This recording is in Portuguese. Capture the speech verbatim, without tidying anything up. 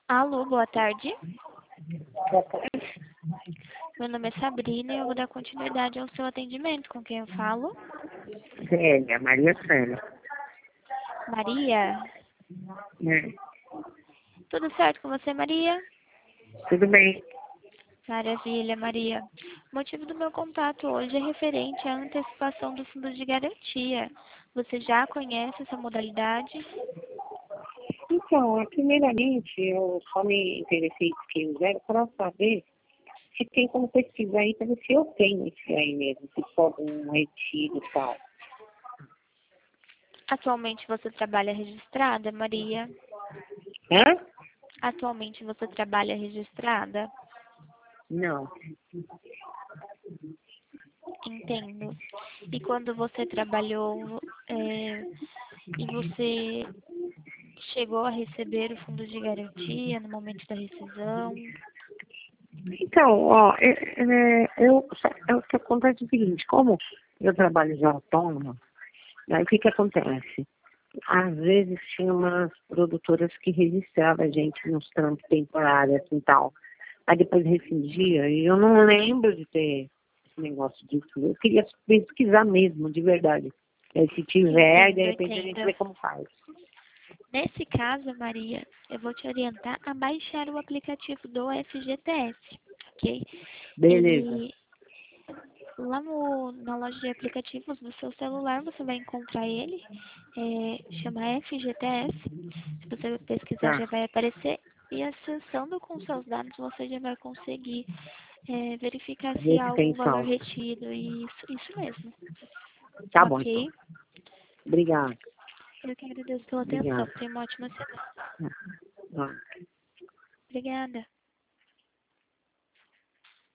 Alô, boa tarde. Boa tarde. Meu nome é Sabrina e eu vou dar continuidade ao seu atendimento. Com quem eu falo? Célia, Maria Célia. Maria? É, Tudo certo com você, Maria? tudo bem. Maravilha, Maria. O motivo do meu contato hoje é referente à antecipação do fundo de garantia. Você já conhece essa modalidade? Então, primeiramente, eu só me interessei em quem zero para saber se tem como pesquisar aí, para ver se eu tenho isso aí mesmo, se for um retiro e tal. Atualmente você trabalha registrada, Maria? Hã? Atualmente você trabalha registrada? Não. Entendo. E quando você trabalhou, é, e você chegou a receber o fundo de garantia no momento da rescisão? Então, ó, é, é, eu, eu, o que acontece é o seguinte, como eu trabalho de autônoma, aí o que que acontece? Às vezes tinha umas produtoras que registravam a gente nos trampos temporários e tal. Aí depois rescindia e eu não lembro de ter esse negócio disso. Eu queria pesquisar mesmo, de verdade. Aí, se tiver, de Entendo, repente a gente entendo. vê como faz. Nesse caso, Maria, eu vou te orientar a baixar o aplicativo do F G T S, ok? Beleza. Ele, lá no, na loja de aplicativos do seu celular, você vai encontrar ele, é, chama F G T S. Se você pesquisar, Tá. já vai aparecer. E acessando com seus dados, você já vai conseguir é, verificar se Ver há se algum tem valor saldo. retido. Isso, isso mesmo, Tá bom, então. ok? Obrigado. Eu que agradeço pela atenção. Obrigado. Tenha uma ótima semana. Tá. Obrigada.